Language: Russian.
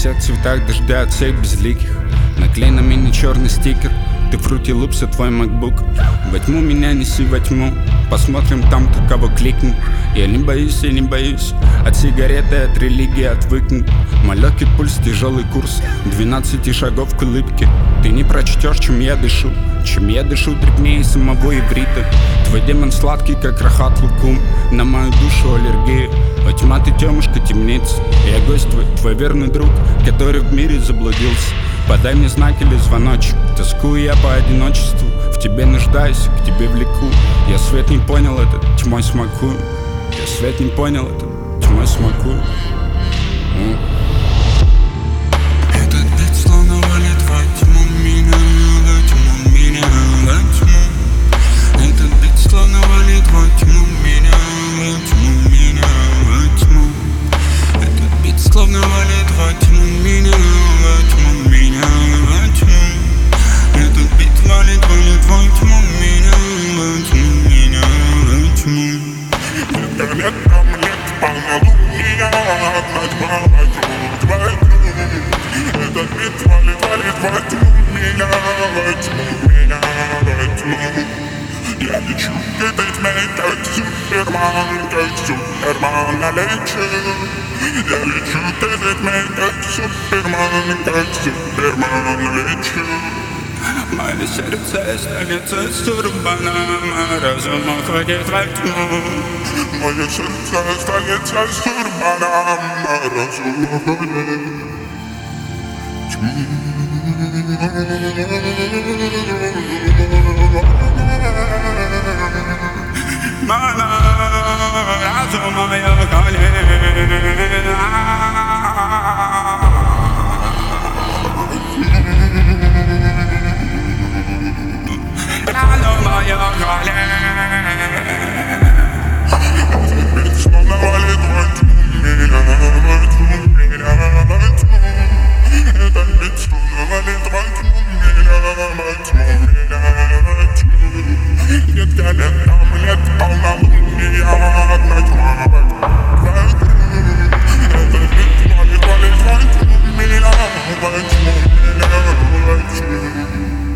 всех цветах дождя от всех безликих. Наклей на мини черный стикер. Ты Fruity Loops, твой MacBook. Во тьму меня неси, во тьму. Посмотрим там, кто кого кликнет. Я не боюсь, я не боюсь. От сигареты, от религии отвыкнуть. Мой легкий пульс, тяжелый курс 12 шагов к улыбке. Ты не прочтешь, чем я дышу. Чем я дышу трепнее самого иврита. Твой демон сладкий, как рахат лукум. На мою душу аллергия. О, тьма, ты темушка, темница. Я гость твой верный друг, который в мире заблудился. Подай мне знак или звоночек. Тоскую я по одиночеству. В тебе нуждаюсь, к тебе влеку. Я свет не понял, этот тьмой смакую. Я свет не понял, этот тьмой смакую. Этот бит словно валит во тьму меня, во тьму меня, во тьму. Этот бит словно валит во тьму меня, во тьму меня, во тьму. Этот бит словно валит во тьму меня, во тьму меня, во тьму. Этот бит валит во тьму меня, во тьму меня, во тьму. Лет там лет полнолуния, над вокруг вокруг. Этот бит валит во тьму меня, во тьму меня, во тьму. Я лечу к этой тьме, как Суперман, я лечу. Я лечу к этой тьме, как Суперман, лечу. Мое сердце станется сурбаном, разум уходит во тьму. Мое сердце станется сурбаном, разум уходит в тьму. Мама, разум мое колено. Разум мое колено. Бит словно валит во тьму меня, во тьму меня, во тьму. Этот бит словно валит во тьму меня, во тьму меня, во тьму. Детка, лет там лет полнолуния, одна тьма вокруг. Этот бит валит во тьму меня, во тьму меня, во тьму.